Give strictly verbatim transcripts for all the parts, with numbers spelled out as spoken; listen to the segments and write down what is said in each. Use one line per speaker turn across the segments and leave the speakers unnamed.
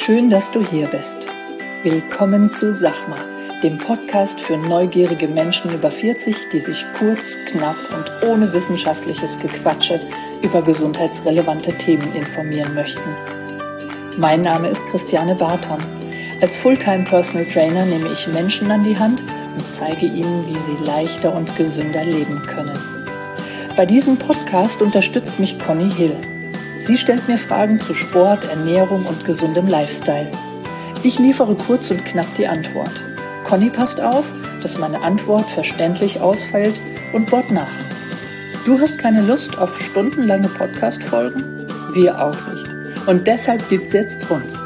Schön, dass du hier bist. Willkommen zu Sachma, dem Podcast für neugierige Menschen über vierzig, die sich kurz, knapp und ohne wissenschaftliches Gequatsche über gesundheitsrelevante Themen informieren möchten. Mein Name ist Christiane Barton. Als Fulltime Personal Trainer nehme ich Menschen an die Hand und zeige ihnen, wie sie leichter und gesünder leben können. Bei diesem Podcast unterstützt mich Conny Hill. Sie stellt mir Fragen zu Sport, Ernährung und gesundem Lifestyle. Ich liefere kurz und knapp die Antwort. Conny passt auf, dass meine Antwort verständlich ausfällt und bohrt nach. Du hast keine Lust auf stundenlange Podcast-Folgen? Wir auch nicht. Und deshalb gibt's jetzt uns.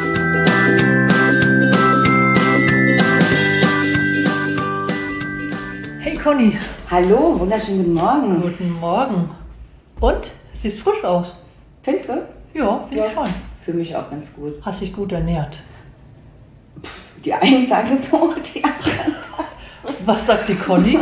Hey Conny.
Hallo, wunderschönen guten Morgen.
Guten Morgen. Und? Siehst frisch aus.
Findest du?
Ja, finde
ja,
ich schon.
Für mich auch ganz gut.
Hast dich gut ernährt.
Die einen sagen es so, die anderen sagen es so.
Was sagt die Conny?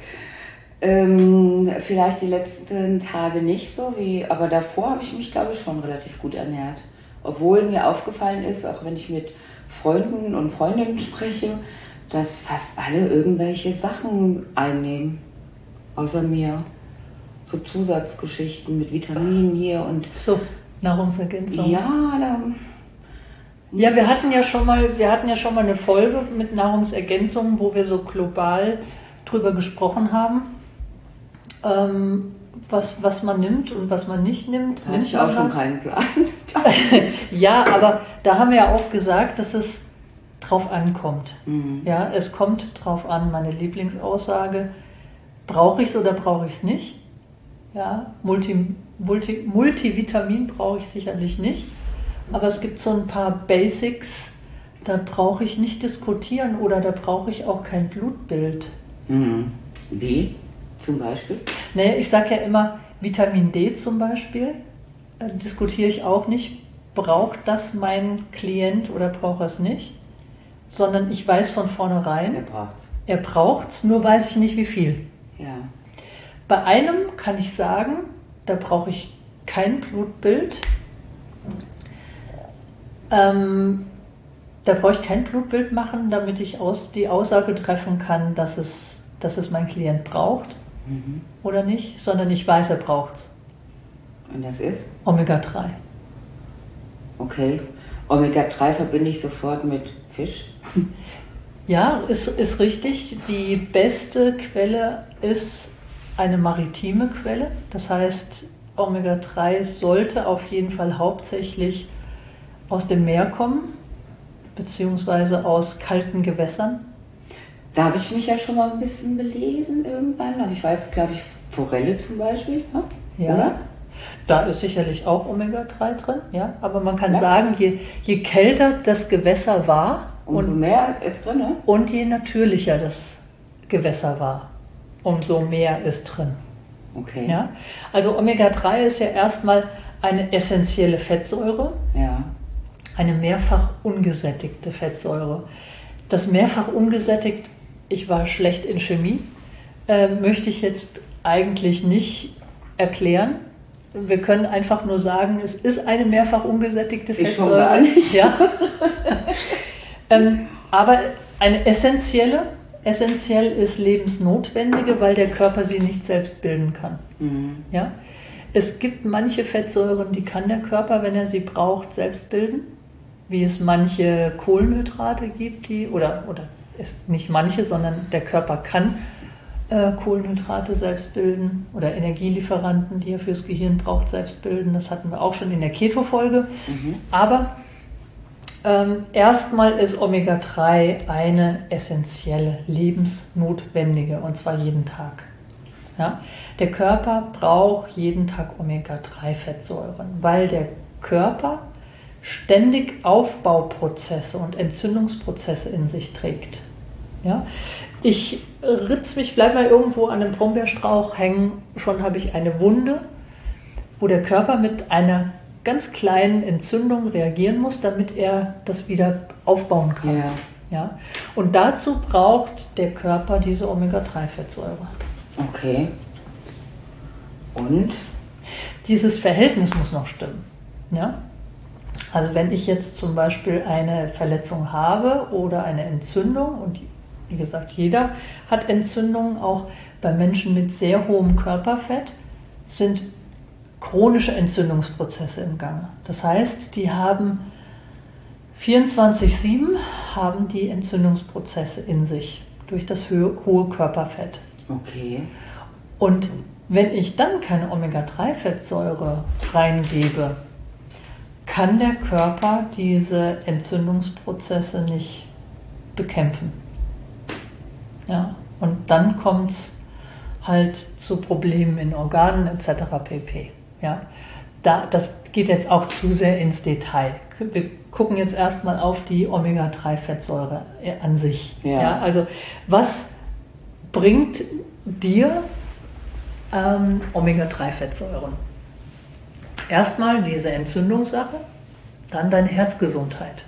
ähm, vielleicht die letzten Tage nicht so, wie, aber davor habe ich mich, glaube ich, schon relativ gut ernährt. Obwohl mir aufgefallen ist, auch wenn ich mit Freunden und Freundinnen spreche, dass fast alle irgendwelche Sachen einnehmen. Außer mir. So Zusatzgeschichten mit Vitaminen hier und...
So, Nahrungsergänzung.
Ja, da...
Ja, wir hatten ja schon mal, wir hatten ja schon mal eine Folge mit Nahrungsergänzungen, wo wir so global drüber gesprochen haben, ähm, was, was man nimmt und was man nicht nimmt.
Da hatte ich auch schon keinen Plan.
Ja, aber da haben wir ja auch gesagt, dass es drauf ankommt.
Mhm.
Ja, es kommt drauf an, meine Lieblingsaussage. Brauche ich es oder brauche ich es nicht? Ja, Multi, Multi, Multivitamin brauche ich sicherlich nicht. Aber es gibt so ein paar Basics, da brauche ich nicht diskutieren oder da brauche ich auch kein Blutbild.
Mhm. Wie zum Beispiel?
Nee, ich sage ja immer, Vitamin D zum Beispiel, äh, diskutiere ich auch nicht. Braucht das mein Klient oder braucht er es nicht? Sondern ich weiß von vornherein,
Er braucht's.
Er braucht es, nur weiß ich nicht wie viel.
Ja.
Bei einem kann ich sagen, da brauche ich kein Blutbild. Ähm, da brauche ich kein Blutbild machen, damit ich aus, die Aussage treffen kann, dass es, dass es mein Klient braucht
Mhm.
oder nicht, sondern ich weiß, er braucht es.
Und das ist?
Omega drei.
Okay. Omega drei verbinde ich sofort mit Fisch.
Ja, ist, ist richtig. Die beste Quelle ist eine maritime Quelle. Das heißt, Omega drei sollte auf jeden Fall hauptsächlich aus dem Meer kommen, beziehungsweise aus kalten Gewässern.
Da habe ich mich ja schon mal ein bisschen belesen irgendwann. Also ich weiß, glaube ich, Forelle zum Beispiel. Ne?
Ja,
Oder?
Da ist sicherlich auch Omega drei drin. Ja? Aber man kann
Lachs.
sagen, je, je kälter das Gewässer war
Umso
und,
mehr ist drin, ne?
und je natürlicher das Gewässer war, umso mehr ist drin.
Okay.
Ja? Also Omega drei ist ja erstmal eine essentielle Fettsäure.
Ja.
Eine mehrfach ungesättigte Fettsäure. Das mehrfach ungesättigt, ich war schlecht in Chemie, äh, möchte ich jetzt eigentlich nicht erklären. Wir können einfach nur sagen, es ist eine mehrfach ungesättigte Fettsäure.
Ich schon gar nicht.
Ja. ähm, aber eine essentielle, essentiell ist lebensnotwendige, weil der Körper sie nicht selbst bilden kann.
Mhm.
Ja? Es gibt manche Fettsäuren, die kann der Körper, wenn er sie braucht, selbst bilden. Wie es manche Kohlenhydrate gibt, die, oder, oder ist nicht manche, sondern der Körper kann äh, Kohlenhydrate selbst bilden oder Energielieferanten, die er fürs Gehirn braucht, selbst bilden. Das hatten wir auch schon in der Keto-Folge.
Mhm.
Aber ähm, erstmal ist Omega drei eine essentielle, lebensnotwendige, und zwar jeden Tag. Ja? Der Körper braucht jeden Tag Omega drei Fettsäuren, weil der Körper ständig Aufbauprozesse und Entzündungsprozesse in sich trägt. Ja? Ich ritz mich, bleib mal irgendwo an einem Brombeerstrauch hängen, schon habe ich eine Wunde, wo der Körper mit einer ganz kleinen Entzündung reagieren muss, damit er das wieder aufbauen kann.
Ja.
Ja? Und dazu braucht der Körper diese Omega drei Fettsäure.
Okay. Und?
Dieses Verhältnis muss noch stimmen. Ja? Also wenn ich jetzt zum Beispiel eine Verletzung habe oder eine Entzündung, und wie gesagt, jeder hat Entzündungen, auch bei Menschen mit sehr hohem Körperfett sind chronische Entzündungsprozesse im Gange. Das heißt, die haben vierundzwanzig sieben haben die Entzündungsprozesse in sich durch das hohe Körperfett.
Okay.
Und wenn ich dann keine Omega drei Fettsäure reingebe, kann der Körper diese Entzündungsprozesse nicht bekämpfen. Ja, und dann kommt es halt zu Problemen in Organen et cetera pp. Ja, da, das geht jetzt auch zu sehr ins Detail. Wir gucken jetzt erstmal auf die Omega drei Fettsäure an sich.
Ja.
Ja, also was bringt dir ähm, Omega drei Fettsäuren? Erstmal diese Entzündungssache, dann deine Herzgesundheit.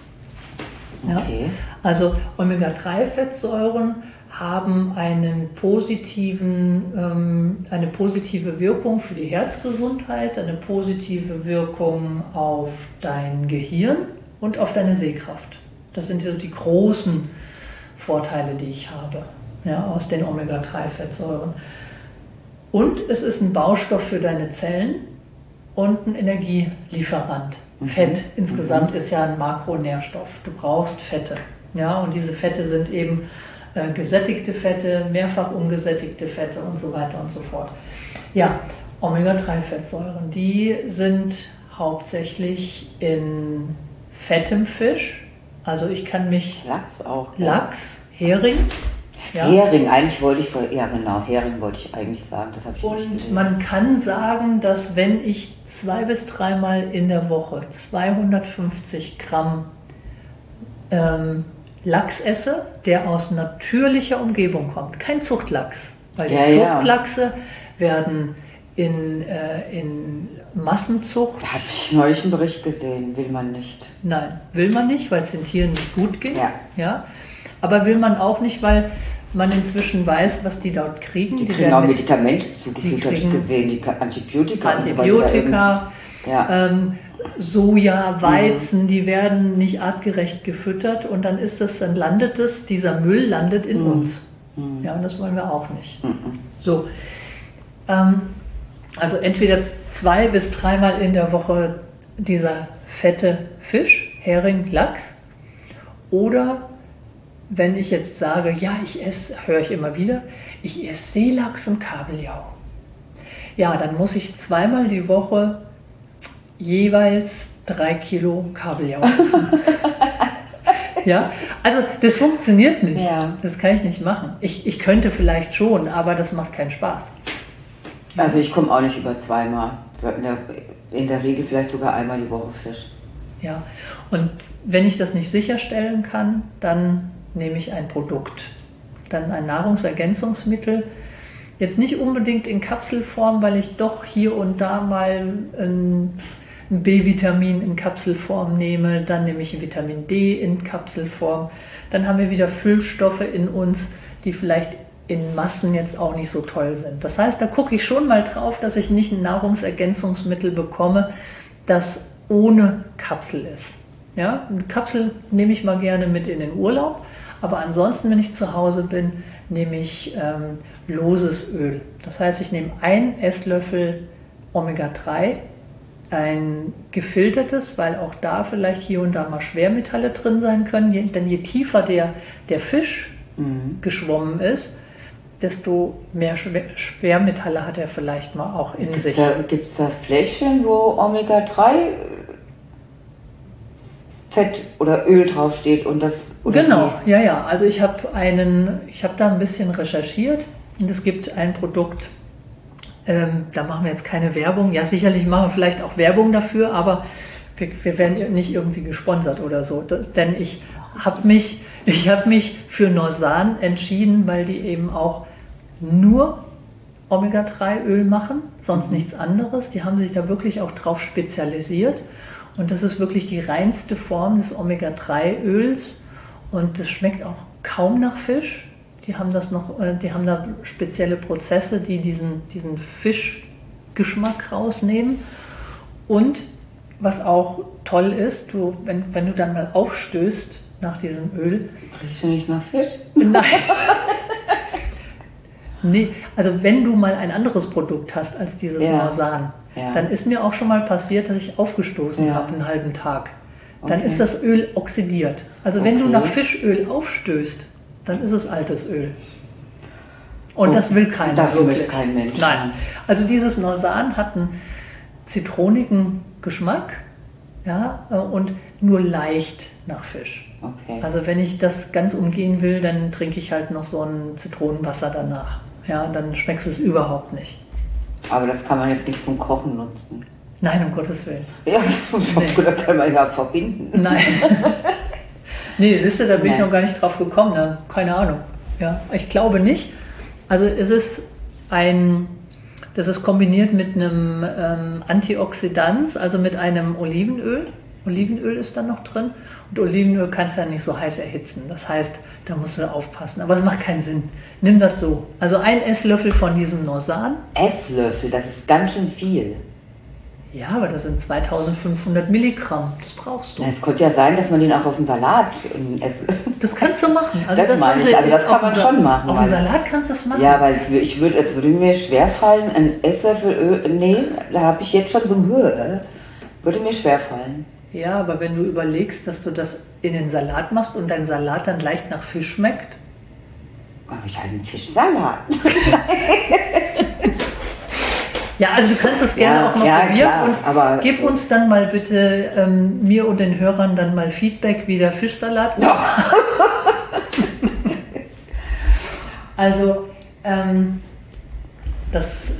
Ja?
Okay.
Also Omega drei Fettsäuren haben einen positiven, ähm, eine positive Wirkung für die Herzgesundheit, eine positive Wirkung auf dein Gehirn und auf deine Sehkraft. Das sind so die großen Vorteile, die ich habe, ja, aus den Omega drei Fettsäuren. Und es ist ein Baustoff für deine Zellen und ein Energielieferant. Mhm. Fett insgesamt mhm. ist ja ein Makronährstoff. Du brauchst Fette. Ja, und diese Fette sind eben äh, gesättigte Fette, mehrfach ungesättigte Fette und so weiter und so fort. Ja, Omega drei Fettsäuren, die sind hauptsächlich in fettem Fisch. Also ich kann mich...
Lachs auch.
Lachs, Hering.
Ja. Hering, eigentlich wollte ich, ja genau, Hering wollte ich eigentlich sagen, das habe ich
Und
nicht gesehen.
Man kann sagen, dass wenn ich zwei bis dreimal in der Woche zweihundertfünfzig Gramm ähm, Lachs esse, der aus natürlicher Umgebung kommt, kein Zuchtlachs, weil
ja,
die
ja.
Zuchtlachse werden in, äh, in Massenzucht...
Da habe ich neulich einen Bericht gesehen, will man nicht.
Nein, will man nicht, weil es den Tieren nicht gut geht.
Ja.
Ja? Aber will man auch nicht, weil man inzwischen weiß, was die dort kriegen.
Die,
die
kriegen auch Medikamente zugeführt, habe ich gesehen, die Antibiotika.
Antibiotika,
so ja.
ähm, Soja, Weizen, mhm. die werden nicht artgerecht gefüttert und dann ist das, dann landet es, dieser Müll landet in mhm. uns. Mhm. Ja, und das wollen wir auch nicht. Mhm. So, ähm, also entweder zwei bis dreimal in der Woche dieser fette Fisch, Hering, Lachs, oder wenn ich jetzt sage, ja, ich esse, höre ich immer wieder, ich esse Seelachs und Kabeljau. Ja, dann muss ich zweimal die Woche jeweils drei Kilo Kabeljau essen. Ja, also das funktioniert nicht.
Ja.
Das kann ich nicht machen. Ich, ich könnte vielleicht schon, aber das macht keinen Spaß.
Also ich komme auch nicht über zweimal. In der, in der Regel vielleicht sogar einmal die Woche Fisch.
Ja, und wenn ich das nicht sicherstellen kann, dann nehme ich ein Produkt, dann ein Nahrungsergänzungsmittel. Jetzt nicht unbedingt in Kapselform, weil ich doch hier und da mal ein, ein B-Vitamin in Kapselform nehme, dann nehme ich Vitamin D in Kapselform. Dann haben wir wieder Füllstoffe in uns, die vielleicht in Massen jetzt auch nicht so toll sind. Das heißt, da gucke ich schon mal drauf, dass ich nicht ein Nahrungsergänzungsmittel bekomme, das ohne Kapsel ist. Ja, eine Kapsel nehme ich mal gerne mit in den Urlaub, aber ansonsten, wenn ich zu Hause bin, nehme ich ähm, loses Öl. Das heißt, ich nehme einen Esslöffel Omega drei, ein gefiltertes, weil auch da vielleicht hier und da mal Schwermetalle drin sein können, je, denn je tiefer der, der Fisch mhm. geschwommen ist, desto mehr Schwermetalle hat er vielleicht mal auch in
gibt's
sich.
Gibt es da Fläschchen, wo Omega drei Fett oder Öl draufsteht und das... Oder
genau, wie? ja, ja. Also ich habe einen, ich habe da ein bisschen recherchiert und es gibt ein Produkt, ähm, da machen wir jetzt keine Werbung. Ja, sicherlich machen wir vielleicht auch Werbung dafür, aber wir, wir werden nicht irgendwie gesponsert oder so. Das, denn ich habe mich, ich hab mich für Norsan entschieden, weil die eben auch nur Omega drei Öl machen, sonst mhm. nichts anderes. Die haben sich da wirklich auch drauf spezialisiert. Und das ist wirklich die reinste Form des Omega drei Öls und das schmeckt auch kaum nach Fisch. Die haben das noch, die haben da spezielle Prozesse, die diesen, diesen Fischgeschmack rausnehmen. Und was auch toll ist, du, wenn, wenn du dann mal aufstößt nach diesem Öl.
Riechst du nicht nach Fisch?
Nein. Nee, also wenn du mal ein anderes Produkt hast als dieses ja. Norsan, ja. dann ist mir auch schon mal passiert, dass ich aufgestoßen ja. habe einen halben Tag. Dann okay. ist das Öl oxidiert. Also wenn okay. du nach Fischöl aufstößt, dann ist es altes Öl. Und oh, das will keiner
das
wirklich.
will kein Mensch.
Nein. Also dieses Norsan hat einen zitronigen Geschmack, ja, und nur leicht nach Fisch.
Okay.
Also wenn ich das ganz umgehen will, dann trinke ich halt noch so ein Zitronenwasser danach. Ja, dann schmeckst du es überhaupt nicht.
Aber das kann man jetzt nicht zum Kochen nutzen.
Nein, um Gottes Willen.
Ja, nee. Da kann man ja verbinden.
Nein. Nee, siehst du, da bin
Nein.
ich noch gar nicht drauf gekommen. Ne? Keine Ahnung. Ja, ich glaube nicht. Also es ist ein, das ist kombiniert mit einem ähm, Antioxidans, also mit einem Olivenöl. Olivenöl ist da noch drin. Und Olivenöl kannst du ja nicht so heiß erhitzen. Das heißt, da musst du aufpassen. Aber es macht keinen Sinn. Nimm das so. Also ein Esslöffel von diesem Norsan.
Esslöffel, das ist ganz schön viel.
Ja, aber das sind zweitausendfünfhundert Milligramm. Das brauchst du.
Es könnte ja sein, dass man den auch auf dem Salat essen.
Das kannst du machen. Also
das, das meine ich. Also das kann man schon machen.
Auf dem Salat kannst du es machen.
Ja, weil ich würde, es würde mir schwerfallen, ein Esslöffel Öl, nee, da habe ich jetzt schon so ein Höhe. Würde mir schwerfallen.
Ja, aber wenn du überlegst, dass du das in den Salat machst und dein Salat dann leicht nach Fisch schmeckt.
Habe ich halt einen Fischsalat.
Ja, also du kannst es gerne
ja,
auch noch
ja,
probieren
klar,
und
aber
gib uns dann mal bitte, ähm, mir und den Hörern dann mal Feedback, wie der Fischsalat
war.
Also, ähm, das,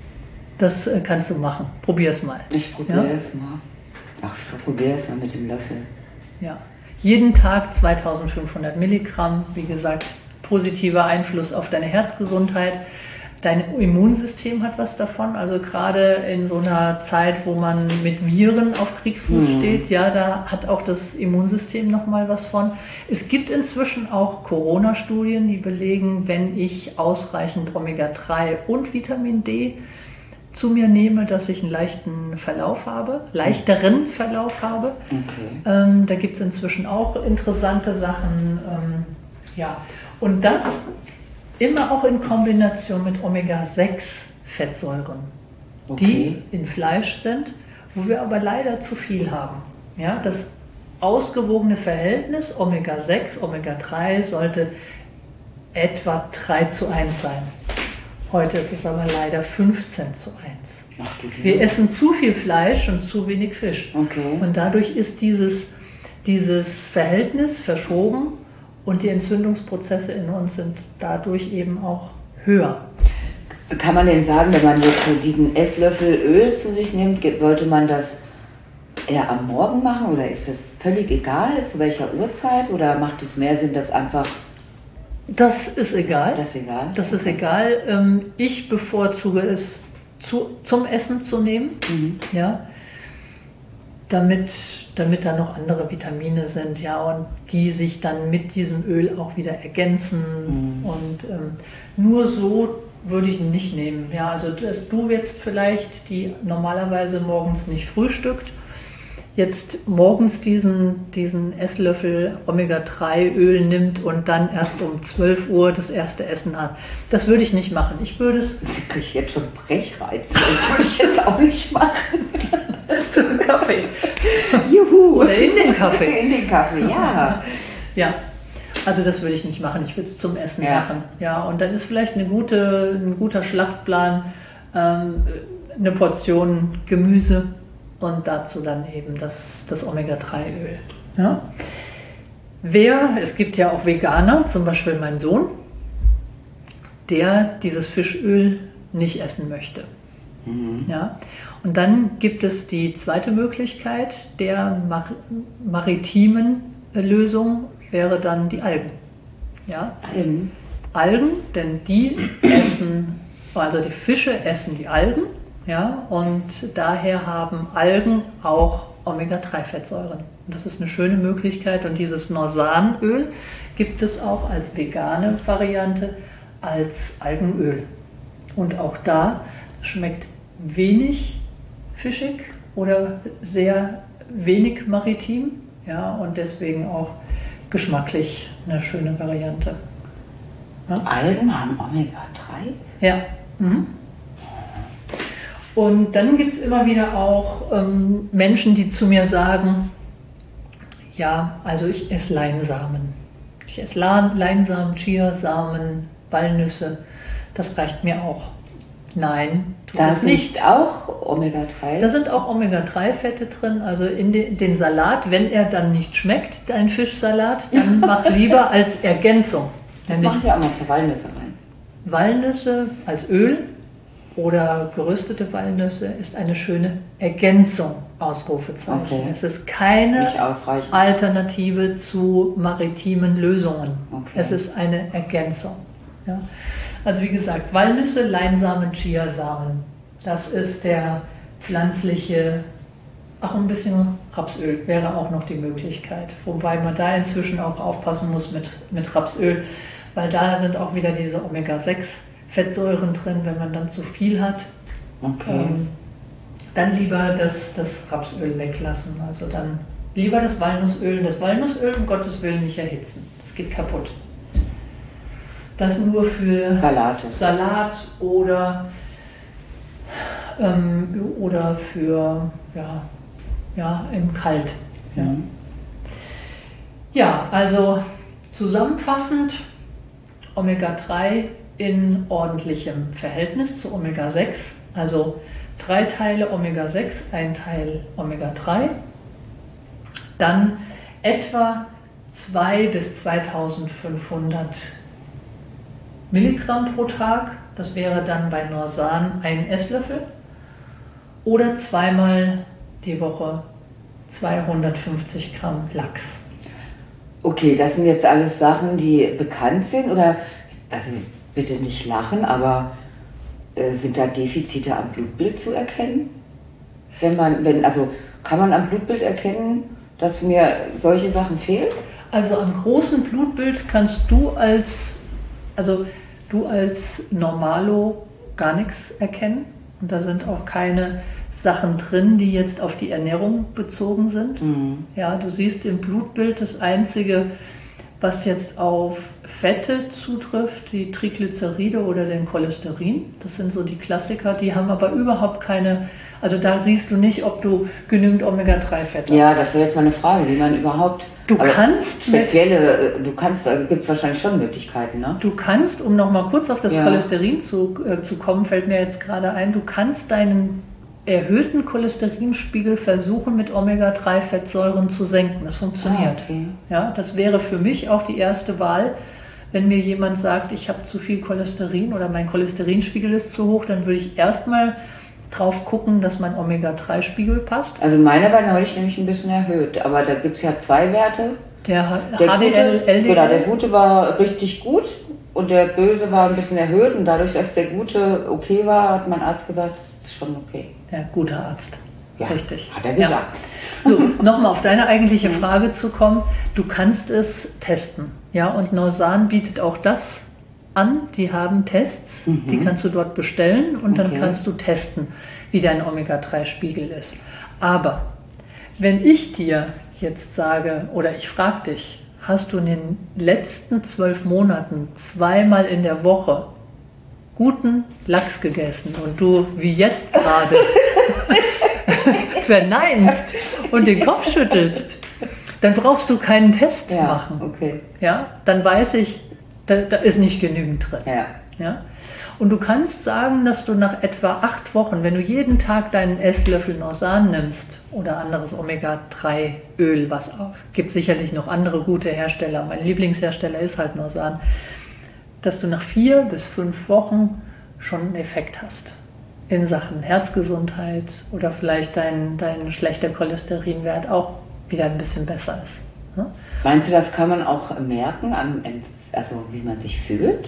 das kannst du machen. Probier es mal.
Ich probiere
ja?
es mal. Ach, ich probiere es mal mit dem Löffel.
Ja. Jeden Tag zweitausendfünfhundert Milligramm, wie gesagt, positiver Einfluss auf deine Herzgesundheit. Dein Immunsystem hat was davon, also gerade in so einer Zeit, wo man mit Viren auf Kriegsfuß mhm. steht, ja, da hat auch das Immunsystem nochmal was von. Es gibt inzwischen auch Corona-Studien, die belegen, wenn ich ausreichend Omega drei und Vitamin D zu mir nehme, dass ich einen leichten Verlauf habe, leichteren Verlauf habe.
Okay.
Ähm, da gibt es inzwischen auch interessante Sachen. Ähm, ja. Und das immer auch in Kombination mit Omega sechs Fettsäuren, okay. die in Fleisch sind, wo wir aber leider zu viel haben. Ja, das ausgewogene Verhältnis Omega sechs, Omega drei sollte etwa drei zu eins sein. Heute ist es aber leider fünfzehn zu eins.
Ach, du
wir essen zu viel Fleisch und zu wenig Fisch.
Okay.
Und dadurch ist dieses, dieses Verhältnis verschoben. Und die Entzündungsprozesse in uns sind dadurch eben auch höher.
Kann man denn sagen, wenn man jetzt diesen Esslöffel Öl zu sich nimmt, sollte man das eher am Morgen machen oder ist das völlig egal, zu welcher Uhrzeit? Oder macht es mehr Sinn, das einfach...
Das ist egal.
Das ist egal?
Das ist egal. Ich bevorzuge es zu, zum Essen zu nehmen, mhm. ja, damit... damit da noch andere Vitamine sind, ja, und die sich dann mit diesem Öl auch wieder ergänzen. Mhm. Und ähm, nur so würde ich ihn nicht nehmen. Ja, also dass du jetzt vielleicht, die normalerweise morgens nicht frühstückt, jetzt morgens diesen, diesen Esslöffel Omega drei Öl nimmt und dann erst um zwölf Uhr das erste Essen hat. Das würde ich nicht machen. Ich würde es...
Ich kriege jetzt schon Brechreiz. Das würde ich jetzt auch nicht machen.
Zum Kaffee.
Juhu.
Oder in den Kaffee.
In den Kaffee, ja.
Ja, also das würde ich nicht machen. Ich würde es zum Essen
ja.
machen. Ja, und dann ist vielleicht eine gute, ein guter Schlachtplan, ähm, eine Portion Gemüse und dazu dann eben das, das Omega drei Öl. Ja. Wer, es gibt ja auch Veganer, zum Beispiel mein Sohn, der dieses Fischöl nicht essen möchte. Mhm. Ja. Und dann gibt es die zweite Möglichkeit der mar- maritimen Lösung, wäre dann die Algen. Ja?
Algen?
Algen, denn die essen, also die Fische essen die Algen, ja? Und daher haben Algen auch Omega drei Fettsäuren. Das ist eine schöne Möglichkeit und dieses Norsanöl gibt es auch als vegane Variante, als Algenöl. Und auch da schmeckt wenig fischig oder sehr wenig maritim. Ja, und deswegen auch geschmacklich eine schöne Variante. Ja?
Algen haben Omega drei?
Ja. Mhm. Und dann gibt es immer wieder auch ähm, Menschen, die zu mir sagen, ja, also ich esse Leinsamen. Ich esse Leinsamen, Chiasamen, Walnüsse. Das reicht mir auch. Nein, tut
da
es nicht.
Da sind auch Omega drei?
Da sind auch Omega drei Fette drin. Also in den, den Salat, wenn er dann nicht schmeckt, dein Fischsalat, dann mach lieber als Ergänzung.
Das machen wir auch mal zur Walnüsse rein.
Walnüsse als Öl oder geröstete Walnüsse ist eine schöne Ergänzung, Ausrufezeichen.
Okay.
Es ist keine
ausreichend.
Alternative zu maritimen Lösungen.
Okay.
Es ist eine Ergänzung. Ja? Also wie gesagt, Walnüsse, Leinsamen, Chiasamen. Das ist der pflanzliche, ach ein bisschen Rapsöl wäre auch noch die Möglichkeit. Wobei man da inzwischen auch aufpassen muss mit, mit Rapsöl, weil da sind auch wieder diese Omega sechs Fettsäuren drin, wenn man dann zu viel hat.
Okay.
Ähm, dann lieber das, das Rapsöl weglassen. Also dann lieber das Walnussöl. Das Walnussöl um Gottes Willen nicht erhitzen. Das geht kaputt. Das nur für
Salate.
Salat oder, ähm, oder für ja, ja, im Kalt. Ja.
Mhm.
Ja, also zusammenfassend Omega drei in ordentlichem Verhältnis zu Omega sechs, also drei Teile Omega sechs, ein Teil Omega drei, dann etwa zweitausend bis zweitausendfünfhundert Milligramm pro Tag, das wäre dann bei Norsan ein Esslöffel, oder zweimal die Woche zweihundertfünfzig Gramm Lachs.
Okay, das sind jetzt alles Sachen, die bekannt sind, oder, also bitte nicht lachen, aber äh, sind da Defizite am Blutbild zu erkennen? Wenn man, wenn, also kann man am Blutbild erkennen, dass mir solche Sachen fehlen?
Also am großen Blutbild kannst du als, also du als Normalo gar nichts erkennen. Und da sind auch keine Sachen drin, die jetzt auf die Ernährung bezogen sind.
Mhm.
Ja, du siehst im Blutbild das Einzige, was jetzt auf Fette zutrifft, die Triglyceride oder den Cholesterin. Das sind so die Klassiker, die haben aber überhaupt keine, also da siehst du nicht, ob du genügend Omega drei Fette
Ja,
hast.
das wäre jetzt mal eine Frage, wie man überhaupt...
Du kannst
spezielle, du kannst, da gibt es wahrscheinlich schon Möglichkeiten, ne?
Du kannst, um noch mal kurz auf das
Ja.
Cholesterin zu, äh, zu kommen, fällt mir jetzt gerade ein, du kannst deinen erhöhten Cholesterinspiegel versuchen, mit Omega drei Fettsäuren zu senken. Das funktioniert.
Ah, okay.
Ja, das wäre für mich auch die erste Wahl. Wenn mir jemand sagt, ich habe zu viel Cholesterin oder mein Cholesterinspiegel ist zu hoch, dann würde ich erstmal drauf gucken, dass mein Omega drei Spiegel passt.
Also meiner war neulich nämlich ein bisschen erhöht, aber da gibt es ja zwei Werte.
Der,
Der
H D L,
gute,
L D L.
Genau, der gute war richtig gut und der böse war ein bisschen erhöht, und dadurch, dass der gute okay war, hat mein Arzt gesagt, das ist schon okay.
Ja, guter Arzt.
Ja,
Richtig.
hat er gesagt.
Ja. So, nochmal auf deine eigentliche Frage zu kommen. Du kannst es testen. Ja, und Norsan bietet auch das an. Die haben Tests,
Mhm.
die kannst du dort bestellen und dann
Okay.
kannst du testen, wie dein Omega drei Spiegel ist. Aber wenn ich dir jetzt sage oder ich frage dich, hast du in den letzten zwölf Monaten zweimal in der Woche guten Lachs gegessen und du wie jetzt gerade verneinst und den Kopf schüttelst, dann brauchst du keinen Test
Ja,
machen.
okay.
Ja, dann weiß ich, da, da ist nicht genügend drin.
Ja.
Ja? Und du kannst sagen, dass du nach etwa acht Wochen, wenn du jeden Tag deinen Esslöffel Norsan nimmst oder anderes Omega drei Öl, was auf, gibt sicherlich noch andere gute Hersteller, mein Lieblingshersteller ist halt Norsan, dass du nach vier bis fünf Wochen schon einen Effekt hast in Sachen Herzgesundheit oder vielleicht dein, dein schlechter Cholesterinwert auch wieder ein bisschen besser ist. Ne?
Meinst du, das kann man auch merken, am, also wie man sich fühlt?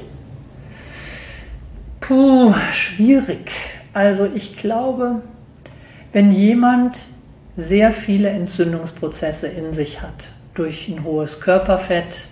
Puh, schwierig. Also ich glaube, wenn jemand sehr viele Entzündungsprozesse in sich hat, durch ein hohes Körperfett,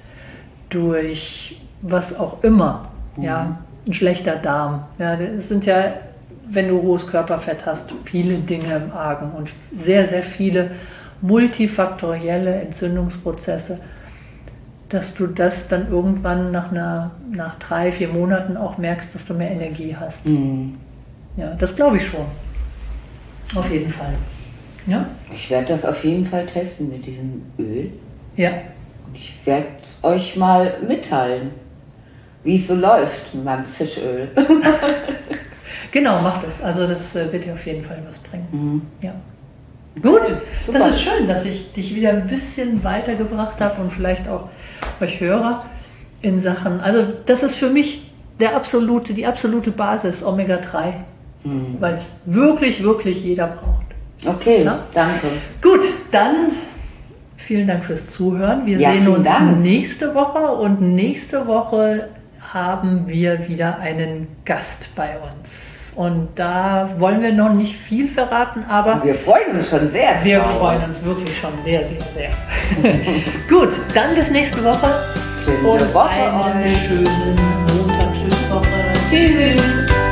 durch was auch immer, mhm. ja, ein schlechter Darm, ja, das sind ja wenn du hohes Körperfett hast, viele Dinge im Argen und sehr, sehr viele multifaktorielle Entzündungsprozesse, dass du das dann irgendwann nach, einer, nach drei, vier Monaten auch merkst, dass du mehr Energie hast. Mhm. Ja, das glaube ich schon. Auf jeden Fall. Ja?
Ich werde das auf jeden Fall testen mit diesem Öl.
Ja.
Ich werde es euch mal mitteilen, wie es so läuft mit meinem Fischöl.
Genau, mach das. Also das wird dir auf jeden Fall was bringen. Mhm. Ja. Gut, super. Das ist schön, dass ich dich wieder ein bisschen weitergebracht habe und vielleicht auch euch Hörer in Sachen, also das ist für mich der absolute, die absolute Basis Omega drei, mhm. weil es wirklich, wirklich jeder braucht.
Okay, ja? Danke.
Gut, dann vielen Dank fürs Zuhören. Wir ja, sehen uns Dank. nächste Woche und nächste Woche haben wir wieder einen Gast bei uns. Und da wollen wir noch nicht viel verraten, aber
wir freuen uns schon sehr.
Wir drauf. freuen uns wirklich schon sehr, sehr, sehr. Gut, dann bis nächste Woche.
Schöne
und
Woche
einen
euch.
schönen Montag, schöne Woche.
Tschüss.